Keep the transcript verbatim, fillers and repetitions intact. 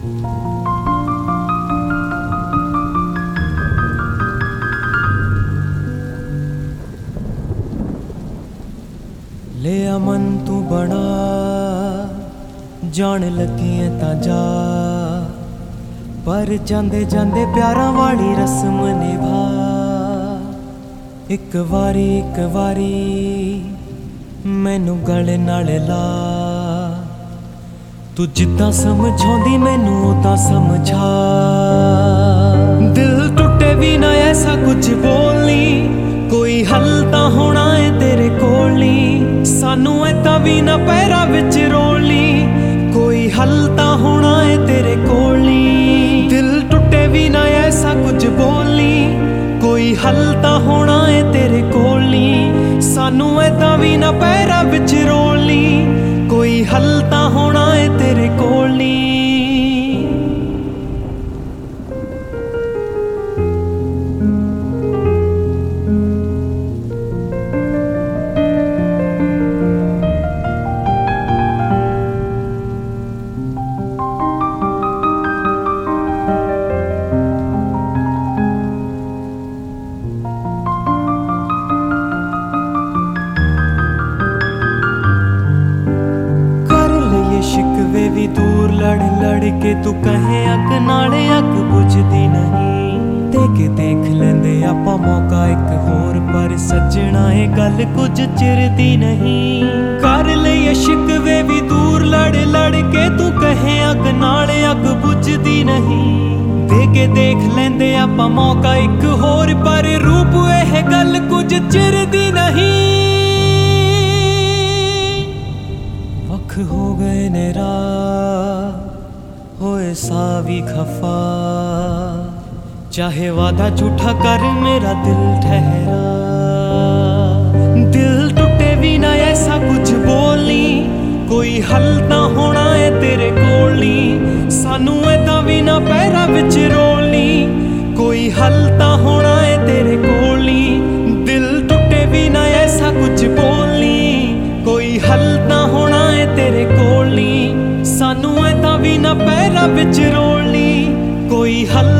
लिया मन तू बड़ा जान लगे तां जा, पर जांदे जांदे प्यारां वाली रस्म निभा। एक वारी एक वारी मैनू गले नाल ला, तू जिद्दां समझाउंदी मैनू उदां समझा। दिल टुटे भी ना ऐसा कुछ बोलनी, कोई हल तां होना है तेरे कोल नी। सानू ऐदां भी ना पैरां विच रोलनी, कोई हल तां होना है तेरे कोल नी। दिल टुटे भी ना ऐसा कुछ बोलनी, कोई हल तां होना है तेरे कोल नी। सानू ऐदां भी ना पैरां विच रोलनी, कोई हल तां होना है तेरे कोल नी। शिकवे भी दूर लड़ लड़ के तू कहे अग नाले अग बुझदी नहीं। देखे देख लेंदे आपां मौका एक होर, पर सजना ए गल कुछ चिरदी नहीं। कर लईए शिकवे भी दूर लड़ लड़ के तू कहे अग नाले अग बुझदी नहीं। देखे देख लेंदे आपां मौका एक होर, पर रूप एह गल कुछ चिरदी नहीं। वख हो गए नेरा होए सा भी खफा, चाहे वादा झूठा कर मेरा दिल ठहरा। दिल टूटे भी ना ऐसा कुछ बोलनी, कोई हल तां होना है तेरे कोल नी। सानू ऐदां भी ना पैरां विच रोलनी, कोई हल तां होना है तेरे कोल नी। दिल टूटे भी ना ऐसा कुछ बोलनी, कोई हल तां होना है तेरे कोल नी। सानू ऐदां भी ना पैरां विच रोलनी, कोई हल